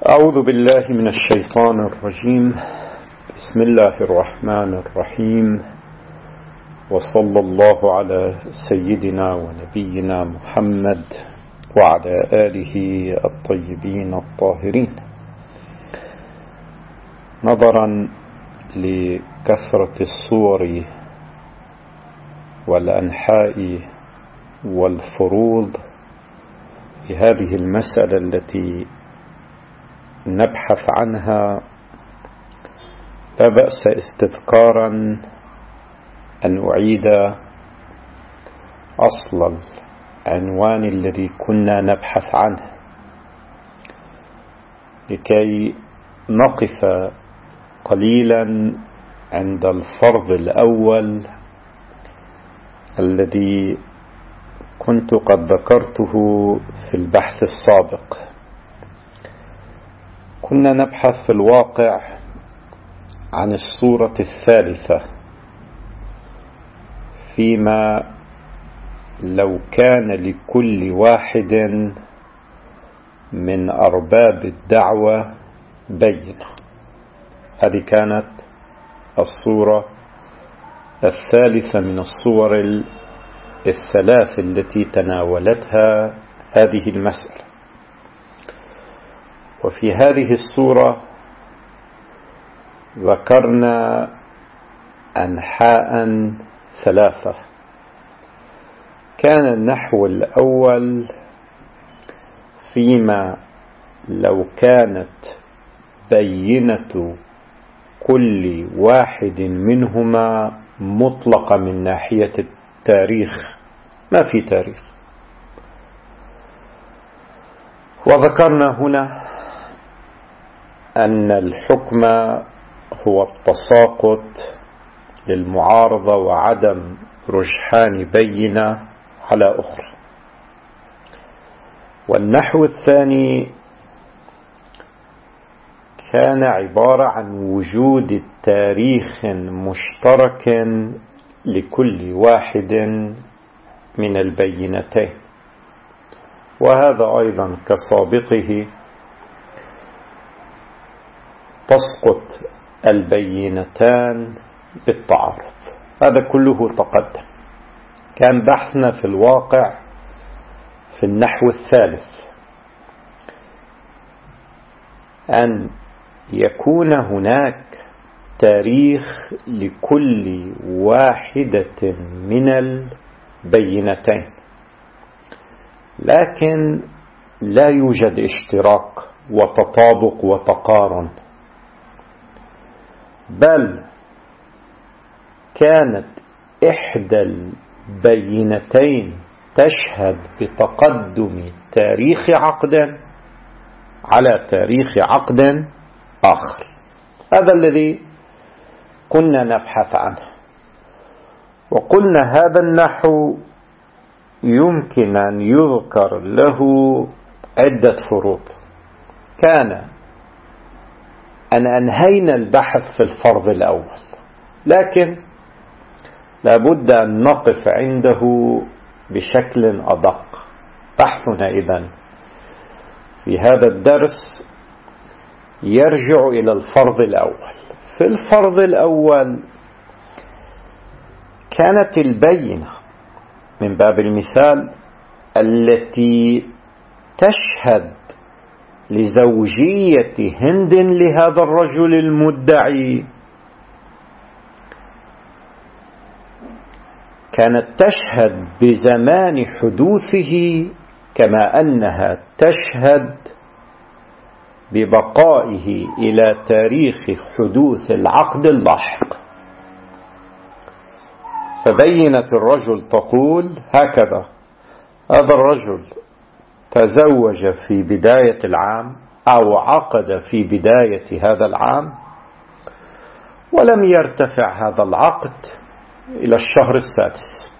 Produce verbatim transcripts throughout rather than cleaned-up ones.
أعوذ بالله من الشيطان الرجيم. بسم الله الرحمن الرحيم، وصلى الله على سيدنا ونبينا محمد وعلى آله الطيبين الطاهرين. نظرا لكثرة الصور والأنحاء والفروض في هذه المسألة التي نبحث عنها، لا بأس استذكارا أن أعيد أصل العنوان الذي كنا نبحث عنه لكي نقف قليلا عند الفرض الأول الذي كنت قد ذكرته في البحث السابق. كنا نبحث في الواقع عن الصورة الثالثة، فيما لو كان لكل واحد من أرباب الدعوة بينة. هذه كانت الصورة الثالثة من الصور الثلاث التي تناولتها هذه المسألة. وفي هذه الصورة ذكرنا أنحاء ثلاثة. كان النحو الأول فيما لو كانت بينة كل واحد منهما مطلقة من ناحية التاريخ، ما في تاريخ. وذكرنا هنا أن الحكم هو التساقط للمعارضة وعدم رجحان بينة على أخرى. والنحو الثاني كان عبارة عن وجود تاريخ مشترك لكل واحد من البينتين، وهذا أيضا كسابقه تسقط البينتان بالتعارض. هذا كله تقدم. كان بحثنا في الواقع في النحو الثالث أن يكون هناك تاريخ لكل واحدة من البينتين، لكن لا يوجد اشتراك وتطابق وتقارن، بل كانت إحدى البينتين تشهد بتقدم تاريخ عقد على تاريخ عقد آخر. هذا الذي كنا نبحث عنه. وقلنا هذا النحو يمكن أن يذكر له عدة فروض. كان أن أنهينا البحث في الفرض الأول، لكن لابد أن نقف عنده بشكل أدق. بحثنا إذن في هذا الدرس يرجع إلى الفرض الأول. في الفرض الأول كانت البينة من باب المثال التي تشهد لزوجية هند لهذا الرجل المدعي كانت تشهد بزمان حدوثه، كما أنها تشهد ببقائه إلى تاريخ حدوث العقد اللاحق. فبينة الرجل تقول هكذا: هذا الرجل تزوج في بداية العام أو عقد في بداية هذا العام، ولم يرتفع هذا العقد إلى الشهر السادس.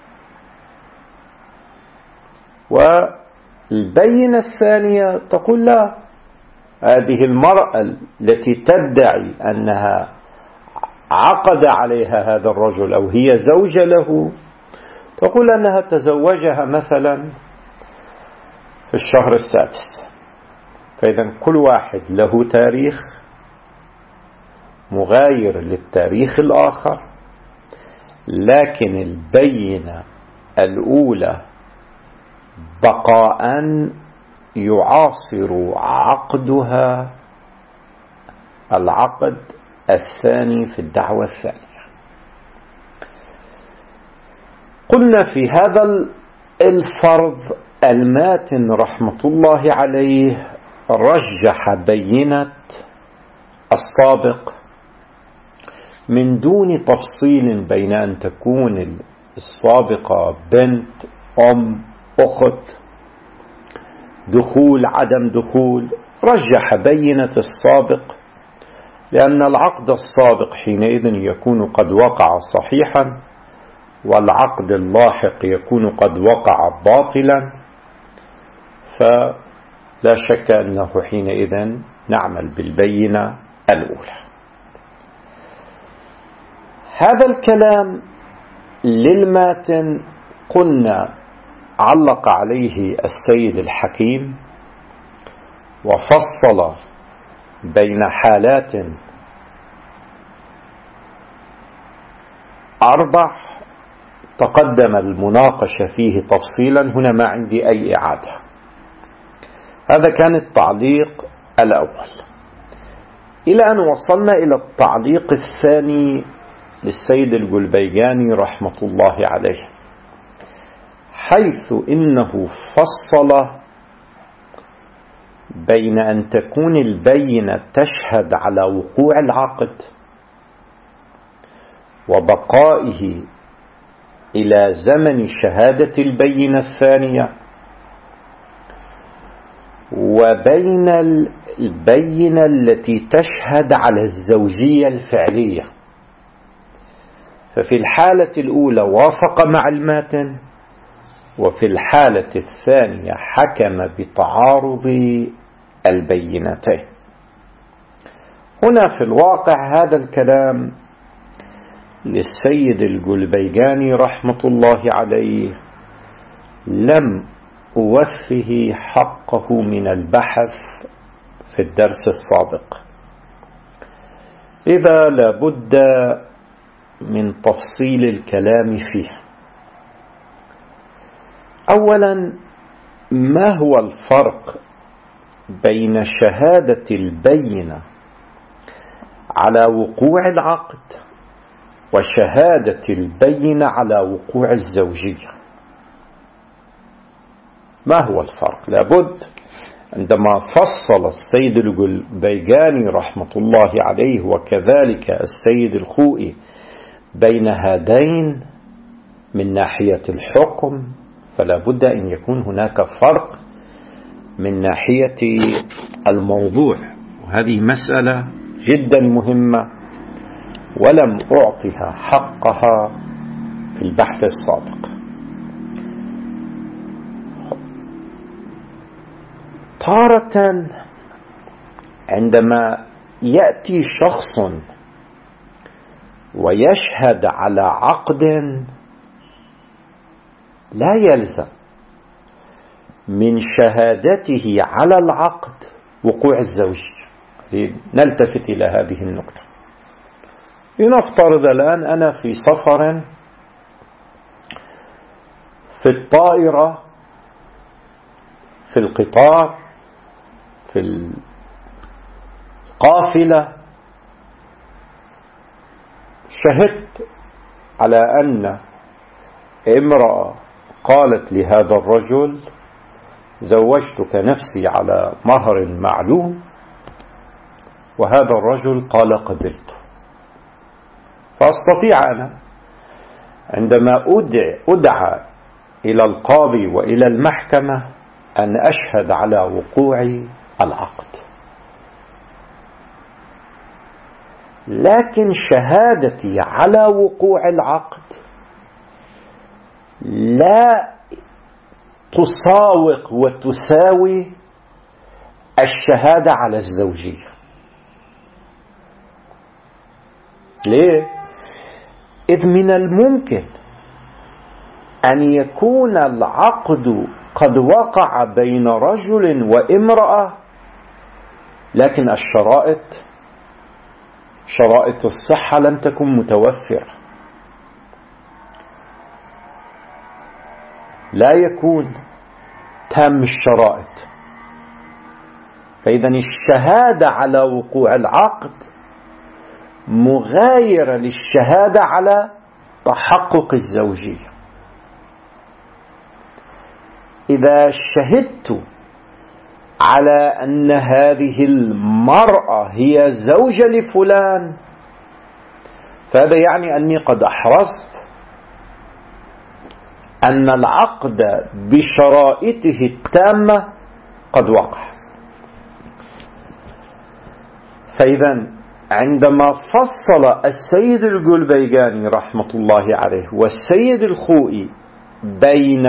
والبينة الثانية تقول لا، هذه المرأة التي تدعي أنها عقد عليها هذا الرجل أو هي زوجة له، تقول أنها تزوجها مثلا في الشهر السادس، فإذا كل واحد له تاريخ مغاير للتاريخ الآخر، لكن البينة الأولى بقاء يعاصر عقدها العقد الثاني في الدعوة الثانية. قلنا في هذا الفرض الماتن رحمة الله عليه رجح بينة السابق من دون تفصيل بين أن تكون السابقة بنت، أم، أخت، دخول، عدم دخول. رجح بينة السابق لأن العقد السابق حينئذ يكون قد وقع صحيحا، والعقد اللاحق يكون قد وقع باطلا، فلا شك أنه حينئذ نعمل بالبينة الأولى. هذا الكلام للماتن قلنا علق عليه السيد الحكيم وفصل بين حالات أربع تقدم المناقشة فيه تفصيلا، هنا ما عندي أي إعادة. هذا كان التعليق الأول، إلى أن وصلنا إلى التعليق الثاني للسيد الجلبيجاني رحمة الله عليه، حيث إنه فصل بين أن تكون البينة تشهد على وقوع العقد وبقائه إلى زمن شهادة البينة الثانية، وبين البينة التي تشهد على الزوجية الفعلية. ففي الحالة الأولى وافق مع الماتن، وفي الحالة الثانية حكم بتعارض البينتين. هنا في الواقع هذا الكلام للسيد الجلبيجاني رحمة الله عليه لم أوفه حقه من البحث في الدرس السابق، إذا لابد من تفصيل الكلام فيه. أولا، ما هو الفرق بين شهادة البينة على وقوع العقد وشهادة البينة على وقوع الزوجية؟ ما هو الفرق؟ لابد عندما فصل السيد الجلبيجاني رحمة الله عليه وكذلك السيد الخوئي بين هذين من ناحية الحكم، فلا بد أن يكون هناك فرق من ناحية الموضوع، وهذه مسألة جدا مهمة ولم أعطها حقها في البحث السابق. تارة عندما يأتي شخص ويشهد على عقد لا يلزم من شهادته على العقد وقوع الزوجية. نلتفت إلى هذه النقطة. لنفترض الآن أنا في سفر في الطائرة، في القطار، في القافلة، شهدت على أن امرأة قالت لهذا الرجل: زوجتك نفسي على مهر معلوم، وهذا الرجل قال: قبلت. فأستطيع أنا عندما أدعى, أدعى إلى القاضي وإلى المحكمة أن أشهد على وقوع العقد، لكن شهادتي على وقوع العقد لا تساوق وتساوي الشهادة على الزوجية. ليه؟ إذ من الممكن أن يكون العقد قد وقع بين رجل وامرأة لكن الشرائط شرائط الصحة لم تكن متوفرة، لا يكون تام الشرائط. فإذا الشهادة على وقوع العقد مغايرة للشهادة على تحقق الزوجية. إذا شهدت على أن هذه المرأة هي زوجة لفلان، فهذا يعني أني قد أحرزت أن العقد بشرائطه التامة قد وقع. فإذا عندما فصل السيد الجلبيجاني رحمة الله عليه والسيد الخوئي بين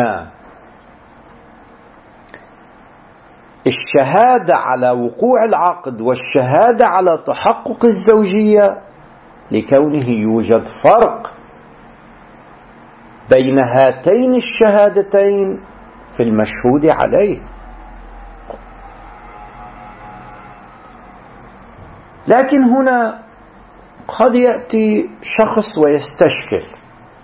الشهادة على وقوع العقد والشهادة على تحقق الزوجية، لكونه يوجد فرق بين هاتين الشهادتين في المشهود عليه. لكن هنا قد يأتي شخص ويستشكل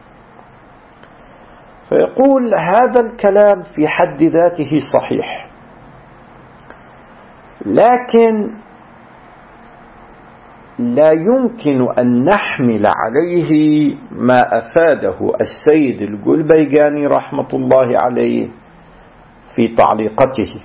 فيقول هذا الكلام في حد ذاته صحيح، لكن لا يمكن أن نحمل عليه ما أفاده السيد الجلبيجاني رحمة الله عليه في تعليقته،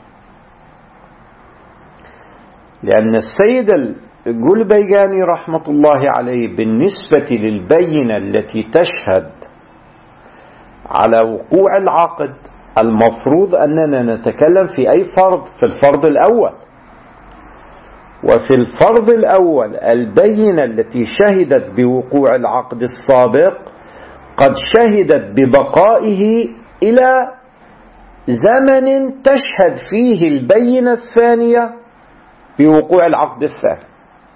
لأن السيد الجلبيجاني رحمة الله عليه بالنسبة للبينة التي تشهد على وقوع العقد المفروض أننا نتكلم في أي فرض؟ في الفرض الأول. وفي الفرض الأول البينة التي شهدت بوقوع العقد السابق قد شهدت ببقائه إلى زمن تشهد فيه البينة الثانية بوقوع العقد الثاني.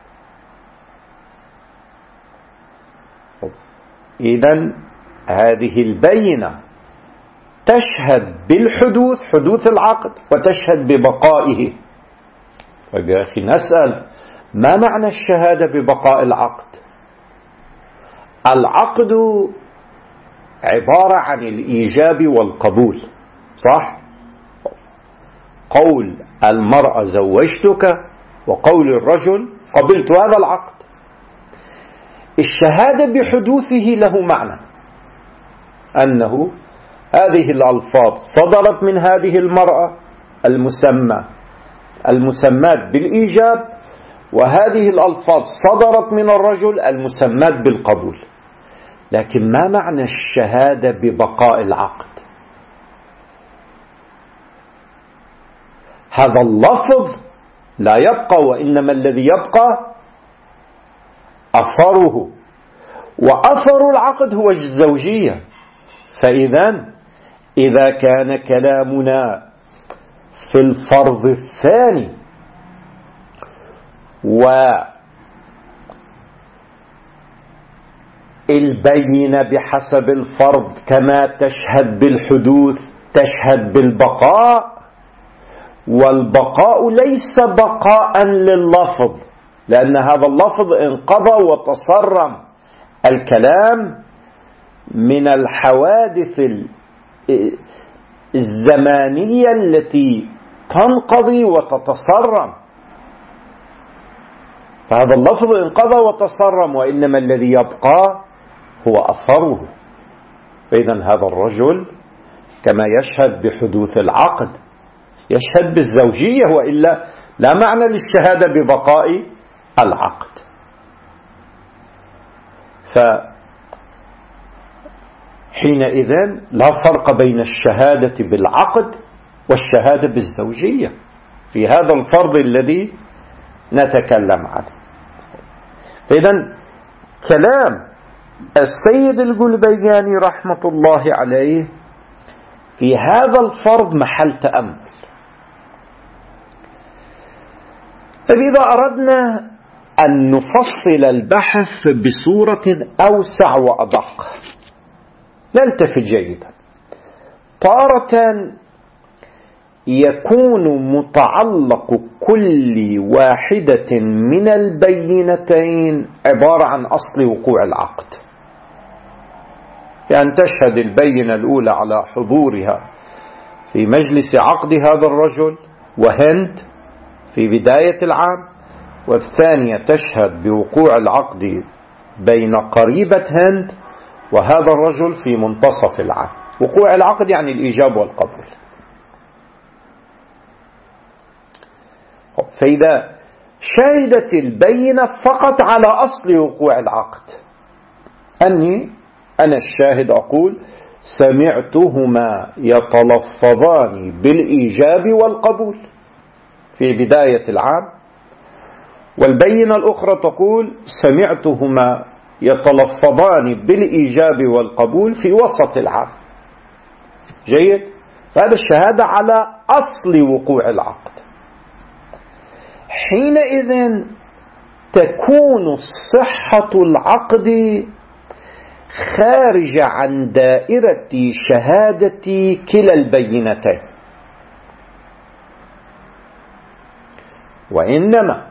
إذن هذه البينة تشهد بالحدوث، حدوث العقد، وتشهد ببقائه. طيب يا أخي نسأل، ما معنى الشهادة ببقاء العقد؟ العقد عبارة عن الإيجاب والقبول، صح؟ قول المرأة زوجتك وقول الرجل قبلت هذا العقد. الشهادة بحدوثه له معنى، أنه هذه الألفاظ صدرت من هذه المرأة المسمى المسمات بالإيجاب، وهذه الألفاظ صدرت من الرجل المسمات بالقبول. لكن ما معنى الشهادة ببقاء العقد؟ هذا اللفظ لا يبقى، وإنما الذي يبقى أثره، وأثر العقد هو الزوجية. فإذا إذا كان كلامنا في الفرض الثاني والبينة بحسب الفرض كما تشهد بالحدوث تشهد بالبقاء، والبقاء ليس بقاء لللفظ، لأن هذا اللفظ انقضى وتصرم. الكلام من الحوادث الزمانية التي تنقضي وتتصرم، فهذا اللفظ انقضى وتصرم، وإنما الذي يبقى هو أثره. فإذا هذا الرجل كما يشهد بحدوث العقد يشهد بالزوجية، وإلا لا معنى للشهادة ببقاء العقد. فحينئذ لا فرق بين الشهادة بالعقد والشهادة بالزوجية في هذا الفرض الذي نتكلم عنه. إذن كلام السيد الجلبيجاني رحمة الله عليه في هذا الفرض محل تأمل. فإذا أردنا أن نفصل البحث بصورة أوسع وأدق نلتفت جيدا. تارة يكون متعلق كل واحدة من البينتين عبارة عن أصل وقوع العقد. يعني تشهد البينة الأولى على حضورها في مجلس عقد هذا الرجل وهند في بداية العام، والثانية تشهد بوقوع العقد بين قريبة هند وهذا الرجل في منتصف العام. وقوع العقد يعني الإيجاب والقبول. فإذا شهدت البينة فقط على أصل وقوع العقد، أني أنا الشاهد أقول سمعتهما يتلفظان بالإيجاب والقبول في بداية العام، والبينة الأخرى تقول سمعتهما يتلفظان بالإيجاب والقبول في وسط العام. جيد؟ فهذا الشهادة على أصل وقوع العقد. حينئذ تكون صحة العقد خارجة عن دائرة شهادة كلا البينتين، وإنما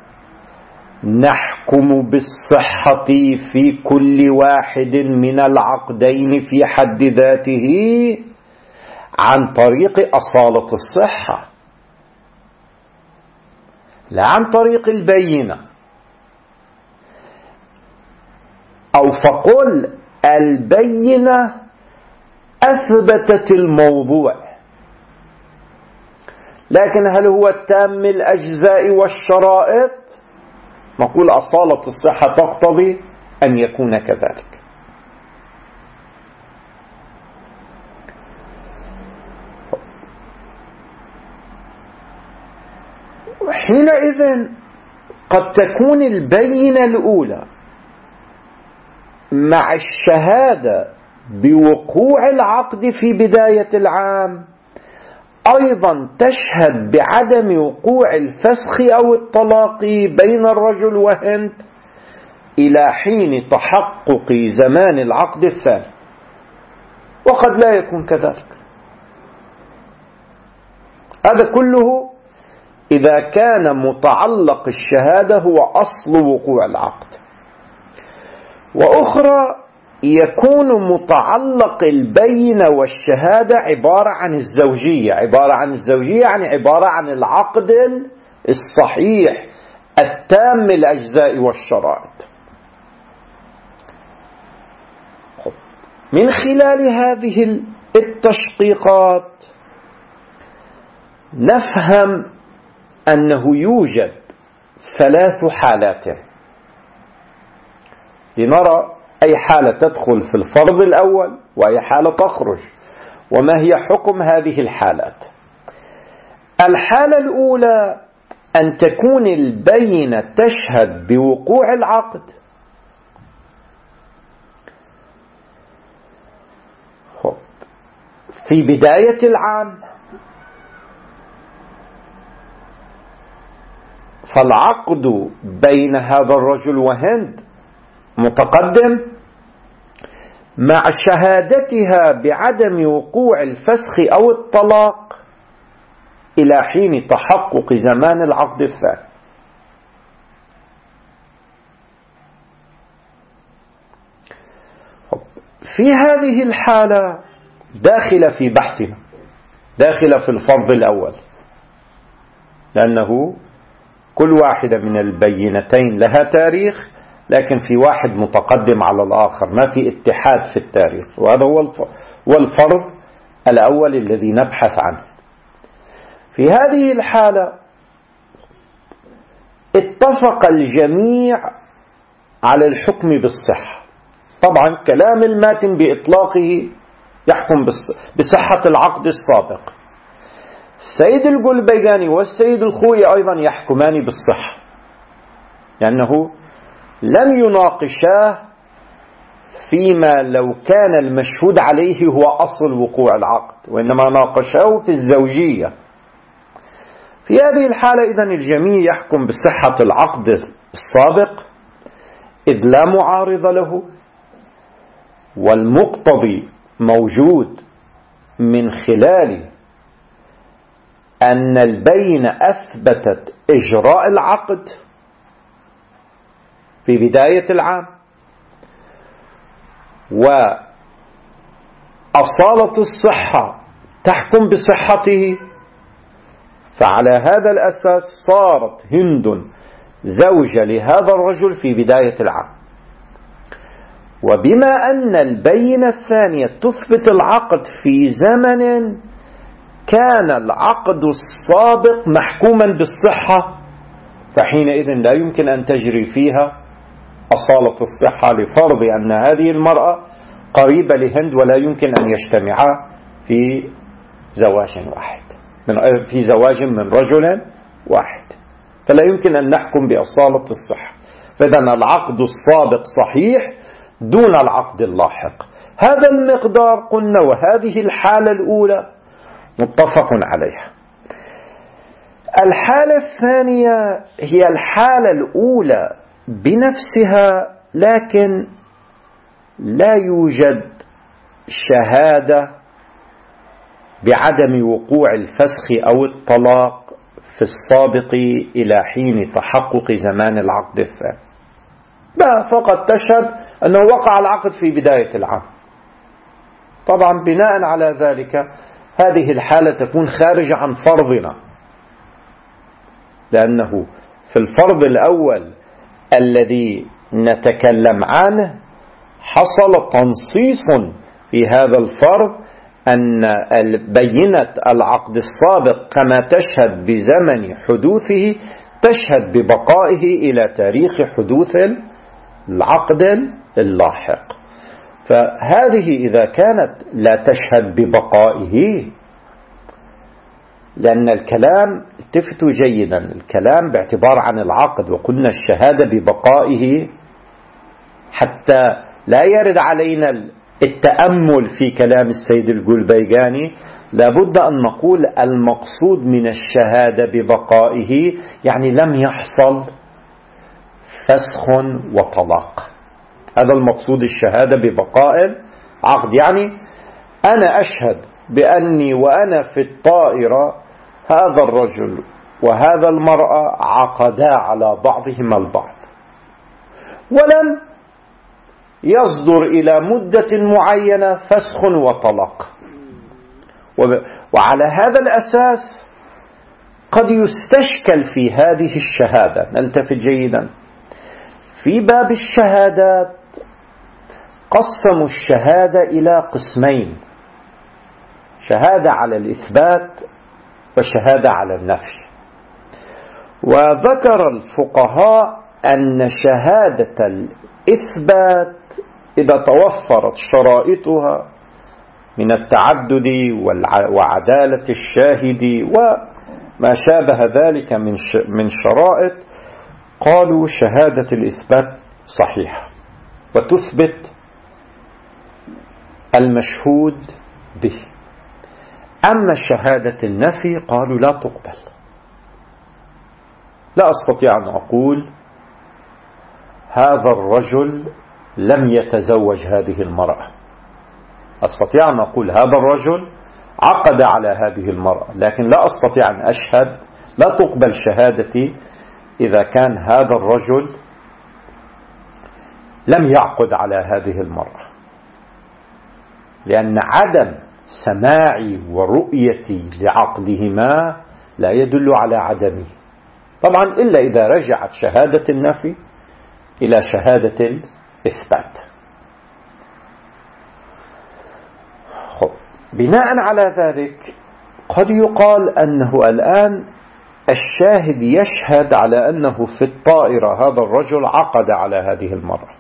نحكم بالصحة في كل واحد من العقدين في حد ذاته عن طريق أصالة الصحة، لا عن طريق البينة. أو فقل البينة أثبتت الموضوع، لكن هل هو تام الأجزاء والشرائط؟ نقول أصالة الصحة تقتضي أن يكون كذلك. حينئذ قد تكون البينة الأولى مع الشهادة بوقوع العقد في بداية العام أيضا تشهد بعدم وقوع الفسخ أو الطلاق بين الرجل وهند إلى حين تحقق زمان العقد الثاني، وقد لا يكون كذلك. هذا كله إذا كان متعلق الشهادة هو أصل وقوع العقد. وأخرى يكون متعلق البينة والشهادة عبارة عن الزوجية. عبارة عن الزوجية يعني عبارة عن العقد الصحيح التام الأجزاء والشرائط. من خلال هذه التشقيقات نفهم أنه يوجد ثلاث حالات، لنرى أي حالة تدخل في الفرض الأول وأي حالة تخرج، وما هي حكم هذه الحالات. الحالة الأولى أن تكون البينة تشهد بوقوع العقد في بداية العام، فالعقد بين هذا الرجل وهند متقدم مع شهادتها بعدم وقوع الفسخ أو الطلاق إلى حين تحقق زمان العقد الثاني. في هذه الحالة داخلة في بحثنا، داخلة في الفرض الأول، لأنه كل واحدة من البينتين لها تاريخ، لكن في واحد متقدم على الآخر، ما في اتحاد في التاريخ، وهذا هو الفرض الأول الذي نبحث عنه. في هذه الحالة اتفق الجميع على الحكم بالصحة. طبعا كلام الماتن بإطلاقه يحكم بصحة العقد السابق. السيد القلبيقاني والسيد الخوئي أيضا يحكمان بالصحة، لأنه لم يناقشاه فيما لو كان المشهود عليه هو أصل وقوع العقد، وإنما ناقشاه في الزوجية. في هذه الحالة إذن الجميع يحكم بصحة العقد السابق إذ لا معارض له، والمقتضي موجود من خلال أن البينة أثبتت إجراء العقد في بداية العام، وأصالة الصحة تحكم بصحته، فعلى هذا الأساس صارت هند زوجة لهذا الرجل في بداية العام. وبما أن البينة الثانية تثبت العقد في زمن كان العقد السابق محكوما بالصحة، فحينئذ لا يمكن أن تجري فيها أصالة الصحة، لفرض أن هذه المرأة قريبة لهند ولا يمكن أن يجتمعا في زواج واحد في زواج من رجل واحد، فلا يمكن أن نحكم بأصالة الصحة. فإذا العقد السابق صحيح دون العقد اللاحق. هذا المقدار قلنا، وهذه الحالة الأولى متفق عليها. الحالة الثانية هي الحالة الأولى بنفسها، لكن لا يوجد شهادة بعدم وقوع الفسخ أو الطلاق في السابق إلى حين تحقق زمان العقد الثاني، لا، فقط تشهد أنه وقع العقد في بداية العام. طبعا بناء على ذلك هذه الحالة تكون خارجة عن فرضنا، لأنه في الفرض الأول الذي نتكلم عنه حصل تنصيص في هذا الفرض أن بينة العقد السابق كما تشهد بزمن حدوثه تشهد ببقائه إلى تاريخ حدوث العقد اللاحق. فهذه إذا كانت لا تشهد ببقائه، لأن الكلام التفتوا جيدا، الكلام باعتبار عن العقد، وقلنا الشهادة ببقائه حتى لا يرد علينا التأمل في كلام السيد القلبيغاني، لابد أن نقول المقصود من الشهادة ببقائه يعني لم يحصل فسخ وطلاق. هذا المقصود الشهادة ببقاء العقد، يعني أنا أشهد بأني وأنا في الطائرة هذا الرجل وهذا المرأة عقدا على بعضهما البعض، ولم يصدر إلى مدة معينة فسخ وطلاق. وعلى هذا الأساس قد يستشكل في هذه الشهادة. نلتفت جيدا، في باب الشهادات قسموا الشهادة إلى قسمين: شهادة على الإثبات وشهادة على النفي. وذكر الفقهاء أن شهادة الإثبات إذا توفرت شرائطها من التعدد وعدالة الشاهد وما شابه ذلك من شرائط، قالوا شهادة الإثبات صحيحة وتثبت المشهود به. أما شهادة النفي قالوا لا تقبل. لا أستطيع أن أقول هذا الرجل لم يتزوج هذه المرأة، أستطيع أن أقول هذا الرجل عقد على هذه المرأة، لكن لا أستطيع أن أشهد، لا تقبل شهادتي إذا كان هذا الرجل لم يعقد على هذه المرأة، لأن عدم سماعي ورؤيتي لعقدهما لا يدل على عدمه، طبعا إلا إذا رجعت شهادة النفي إلى شهادة الإثبات. بناء على ذلك قد يقال أنه الآن الشاهد يشهد على أنه في الطائرة هذا الرجل عقد على هذه المرأة،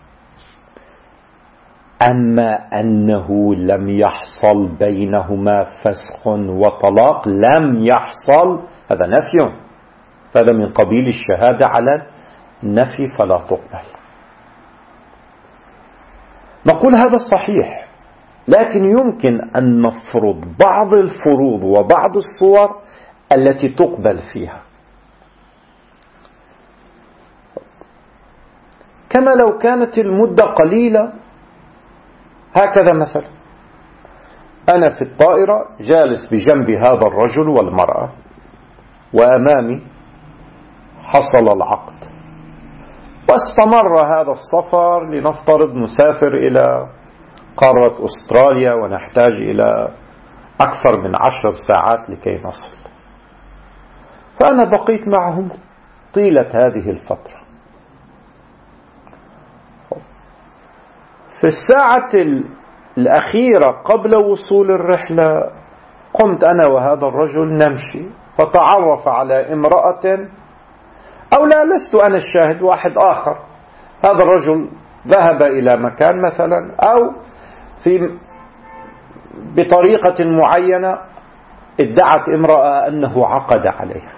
أما أنه لم يحصل بينهما فسخ وطلاق، لم يحصل، هذا نفي، فهذا من قبيل الشهادة على النفي فلا تقبل. نقول هذا صحيح، لكن يمكن أن نفرض بعض الفروض وبعض الصور التي تقبل فيها، كما لو كانت المدة قليلة. هكذا مثلا أنا في الطائرة جالس بجنب هذا الرجل والمرأة، وأمامي حصل العقد، واستمر هذا السفر. لنفترض نسافر إلى قارة أستراليا ونحتاج إلى أكثر من عشر ساعات لكي نصل، فأنا بقيت معهم طيلة هذه الفترة. في الساعة الأخيرة قبل وصول الرحلة قمت أنا وهذا الرجل نمشي، فتعرف على امرأة، أو لا، لست أنا الشاهد، واحد آخر. هذا الرجل ذهب إلى مكان مثلا، أو في بطريقة معينة ادعت امرأة أنه عقد عليها.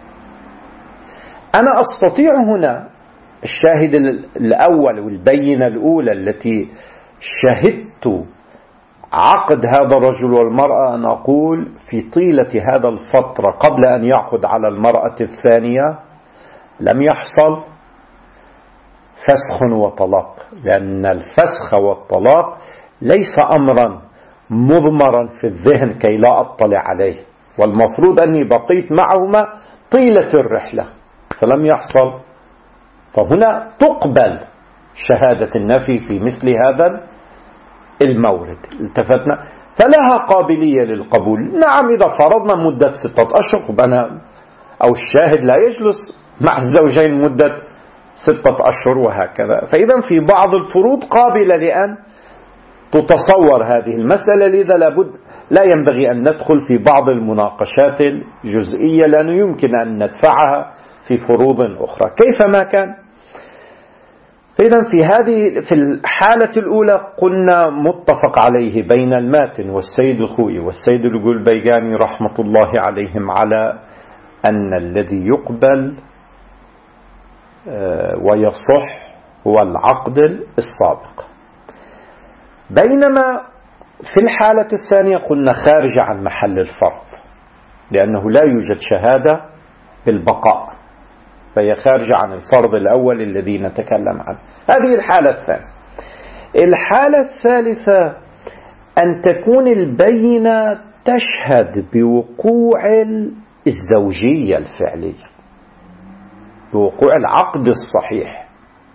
أنا أستطيع هنا الشاهد الأول والبينة الأولى التي شهدت عقد هذا الرجل والمرأة، أن أقول في طيلة هذا الفترة قبل أن يعقد على المرأة الثانية لم يحصل فسخ وطلاق، لأن الفسخ والطلاق ليس أمرا مضمرا في الذهن كي لا أطلع عليه، والمفروض أني بقيت معهما طيلة الرحلة فلم يحصل. فهنا تقبل شهادة النفي في مثل هذا المورد. التفتنا فلها قابلية للقبول. نعم، إذا فرضنا مدة ستة أشهر أنا أو الشاهد لا يجلس مع الزوجين مدة ستة أشهر وهكذا، فإذا في بعض الفروض قابلة لأن تتصور هذه المسألة. لذا لابد لا ينبغي أن ندخل في بعض المناقشات الجزئية لأنه يمكن أن ندفعها في فروض أخرى كيفما كان. فإذا في هذه في الحالة الأولى قلنا متفق عليه بين الماتن والسيد الخوئي والسيد الجلبيجاني رحمة الله عليهم على أن الذي يقبل ويصح هو العقد السابق. بينما في الحالة الثانية قلنا خارج عن محل الفرض، لأنه لا يوجد شهادة بالبقاء، فهي خارجة عن الفرض الأول الذي نتكلم عنه. هذه الحالة الثانية. الحالة الثالثة أن تكون البينة تشهد بوقوع الزوجية الفعلية، بوقوع العقد الصحيح.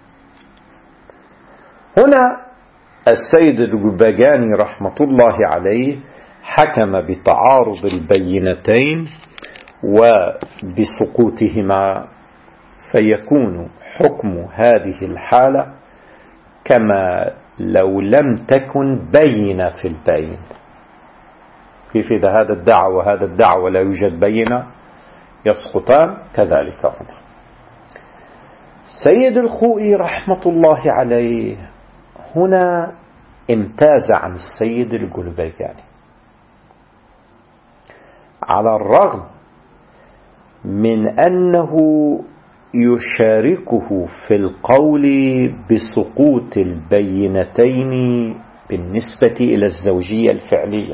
هنا السيد الجلبيجاني رحمة الله عليه حكم بتعارض البينتين وبسقوطهما، فيكون حكم هذه الحالة كما لو لم تكن بينة في البين. كيف إذا هذا الدعوة وهذا الدعوة لا يوجد بينة يسقطان، كذلك هنا. سيد الخوئي رحمة الله عليه هنا امتاز عن السيد الجلبيجاني، على الرغم من أنه يشاركه في القول بسقوط البينتين بالنسبة إلى الزوجية الفعلية،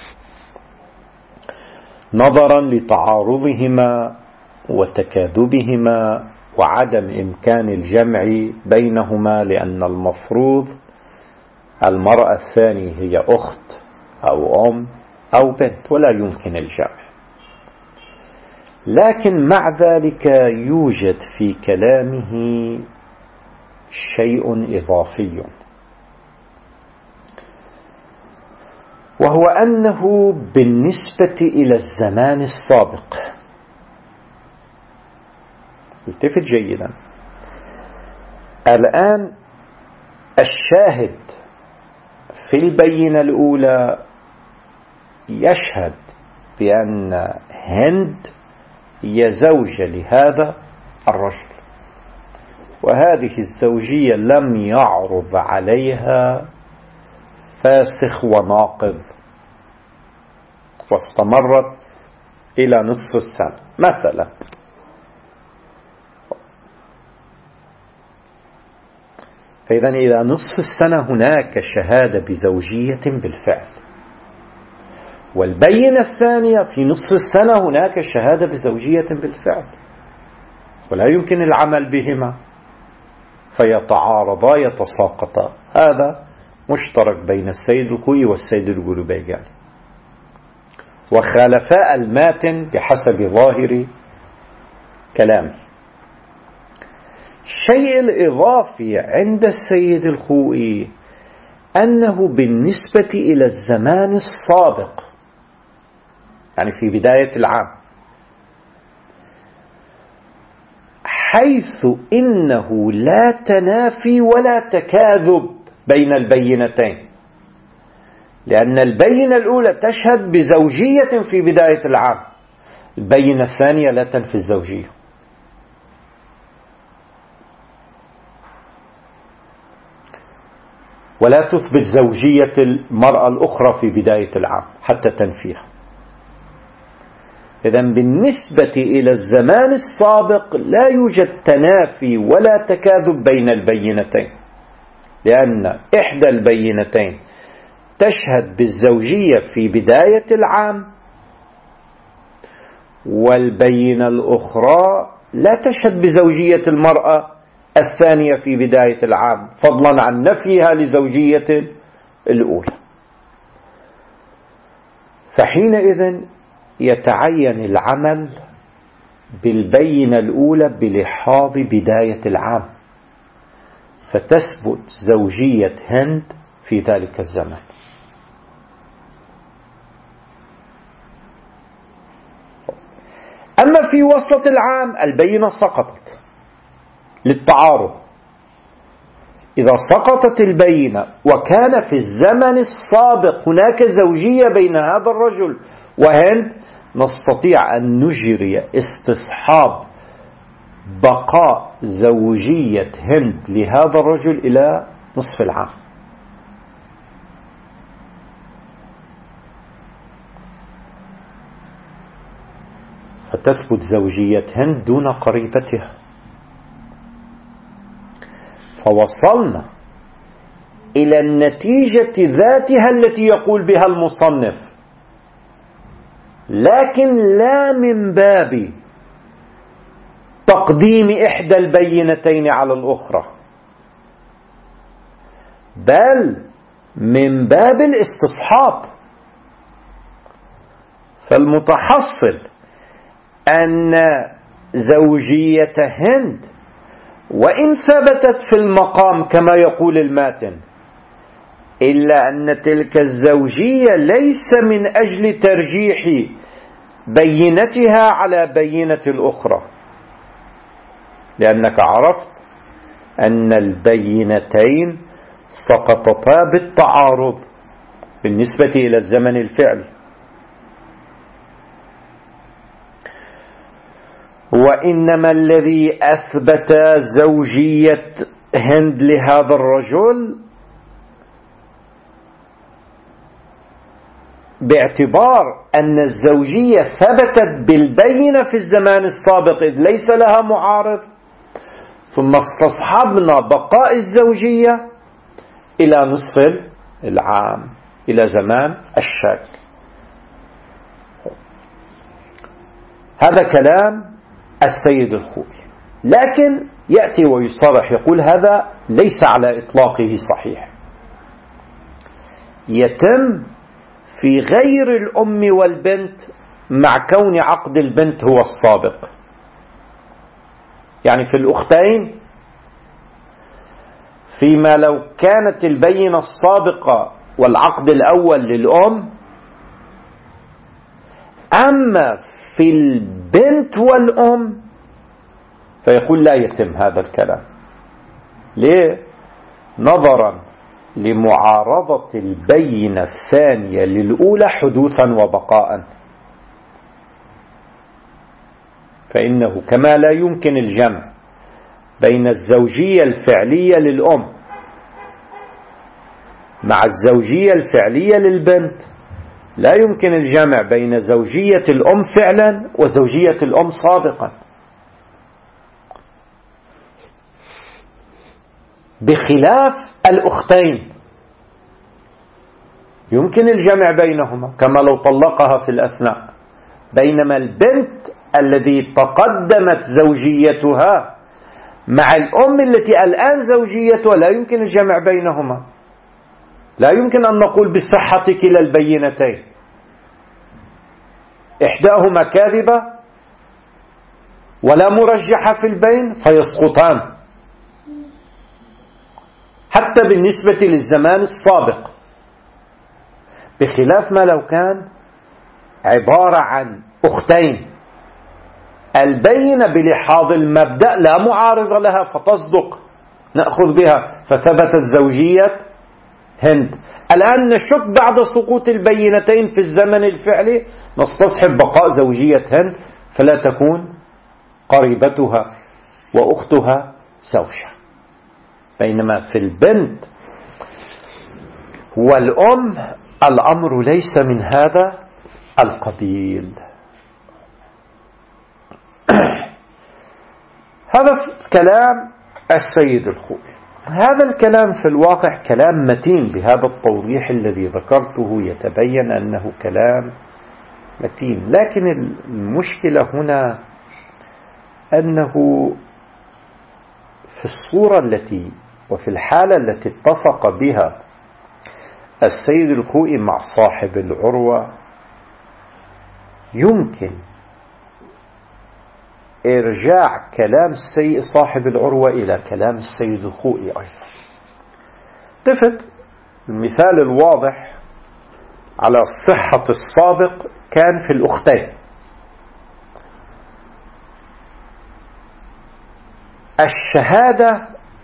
نظرا لتعارضهما وتكاذبهما وعدم إمكان الجمع بينهما، لأن المفروض المرأة الثانية هي أخت أو أم أو بنت ولا يمكن الجمع. لكن مع ذلك يوجد في كلامه شيء إضافي، وهو أنه بالنسبة إلى الزمان السابق، التفت جيدا، الآن الشاهد في البينة الأولى يشهد بأن هند هي زوجة لهذا الرجل، وهذه الزوجية لم يعرض عليها فاسخ وناقض، واستمرت إلى نصف السنة مثلا. فإذا إلى نصف السنة هناك شهادة بزوجية بالفعل، والبينة الثانية في نصف السنة هناك شهادة بزوجية بالفعل، ولا يمكن العمل بهما فيتعارضا يتساقطا. هذا مشترك بين السيد الخوئي والسيد الجلبيجاني، وخالفا الماتن بحسب ظاهر كلامه. الشيء الإضافي عند السيد الخوئي أنه بالنسبة إلى الزمان السابق، يعني في بداية العام، حيث إنه لا تنافي ولا تكاذب بين البينتين، لأن البينة الأولى تشهد بزوجية في بداية العام، البينة الثانية لا تنفي الزوجية. ولا تثبت زوجية المرأة الأخرى في بداية العام حتى تنفيها. إذن بالنسبة إلى الزمان السابق لا يوجد تنافي ولا تكاذب بين البينتين، لأن إحدى البينتين تشهد بالزوجية في بداية العام، والبينة الأخرى لا تشهد بزوجية المرأة الثانية في بداية العام، فضلا عن نفيها لزوجية الأولى. فحينئذ يتعين العمل بالبينة الأولى بلحاظ بداية العام، فتثبت زوجية هند في ذلك الزمان. أما في وسط العام البينة سقطت للتعارض. إذا سقطت البينة وكان في الزمن السابق هناك زوجية بين هذا الرجل وهند، نستطيع أن نجري استصحاب بقاء زوجية هند لهذا الرجل إلى نصف العام. فتثبت زوجية هند دون قريبتها. فوصلنا إلى النتيجة ذاتها التي يقول بها المصنف، لكن لا من باب تقديم إحدى البينتين على الأخرى، بل من باب الاستصحاب. فالمتحصل أن زوجية هند وإن ثبتت في المقام كما يقول الماتن، إلا أن تلك الزوجية ليس من أجل ترجيح بينتها على بينة الأخرى، لأنك عرفت أن البينتين سقطتا بالتعارض بالنسبة إلى الزمن الفعلي. وإنما الذي أثبت زوجية هند لهذا الرجل باعتبار أن الزوجية ثبتت بالبينة في الزمان السابق إذ ليس لها معارض، ثم استصحبنا بقاء الزوجية إلى نصف العام، إلى زمان الشك. هذا كلام السيد الخوئي، لكن يأتي ويصرح يقول هذا ليس على إطلاقه صحيح، يتم في غير الأم والبنت مع كون عقد البنت هو السابق. يعني في الأختين فيما لو كانت البينة السابقة والعقد الأول للأم، أما في البنت والأم فيقول لا يتم هذا الكلام. ليه؟ نظرا لمعارضة البينة الثانية للأولى حدوثا وبقاء. فإنه كما لا يمكن الجمع بين الزوجية الفعلية للأم مع الزوجية الفعلية للبنت، لا يمكن الجمع بين زوجية الأم فعلا وزوجية الأم سابقا، بخلاف الأختين يمكن الجمع بينهما كما لو طلقها في الأثناء. بينما البنت الذي تقدمت زوجيتها مع الأم التي الآن زوجيتها لا يمكن الجمع بينهما، لا يمكن أن نقول بصحة كلا البينتين، إحداهما كاذبة ولا مرجح في البين فيسقطان، حتى بالنسبة للزمان السابق، بخلاف ما لو كان عبارة عن أختين البينة بلحاظ المبدأ لا معارض لها فتصدق نأخذ بها، فثبتت زوجية هند. الآن نشك بعد سقوط البينتين في الزمن الفعلي نستصحب بقاء زوجية هند، فلا تكون قريبتها وأختها زوجة. بينما في البنت والأم الأمر ليس من هذا القبيل. هذا كلام السيد الخوئي. هذا الكلام في الواقع كلام متين، بهذا التوضيح الذي ذكرته يتبين أنه كلام متين، لكن المشكلة هنا أنه في الصورة التي وفي الحالة التي اتفق بها السيد الخوئي مع صاحب العروة يمكن إرجاع كلام السيد صاحب العروة إلى كلام السيد الخوئي أيضا. طفت المثال الواضح على صحة السابق كان في الأختين. الشهادة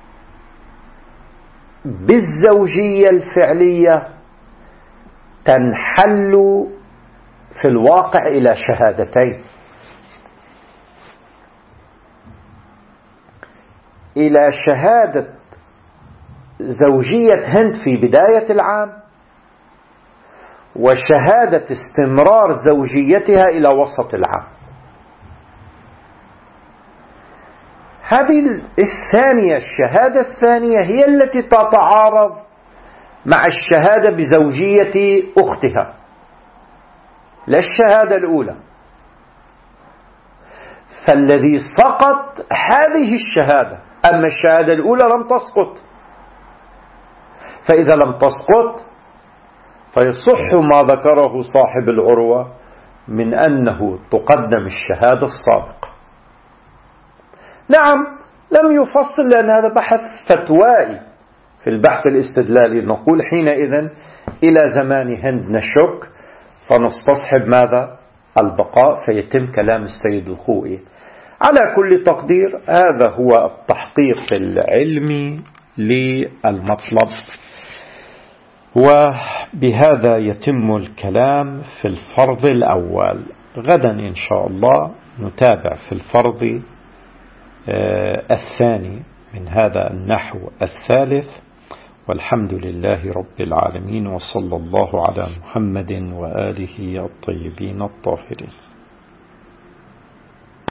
بالزوجية الفعلية تنحل في الواقع إلى شهادتين، إلى شهادة زوجية هند في بداية العام وشهادة استمرار زوجيتها إلى وسط العام. هذه الثانية الشهادة الثانية هي التي تتعارض مع الشهادة بزوجية أختها، لا الشهادة الأولى. فالذي سقط هذه الشهادة، أما الشهادة الأولى لم تسقط. فإذا لم تسقط فيصح ما ذكره صاحب العروة من أنه تقدم الشهادة السابقة. نعم لم يفصل لأن هذا بحث فتوائي، في البحث الاستدلالي نقول حينئذ إلى زمان هند نشك فنستصحب ماذا؟ البقاء، فيتم كلام السيد الخوئي. على كل تقدير هذا هو التحقيق العلمي للمطلب، وبهذا يتم الكلام في الفرض الأول. غدا إن شاء الله نتابع في الفرض الثاني من هذا النحو الثالث، والحمد لله رب العالمين، وصلى الله على محمد وآله الطيبين الطاهرين.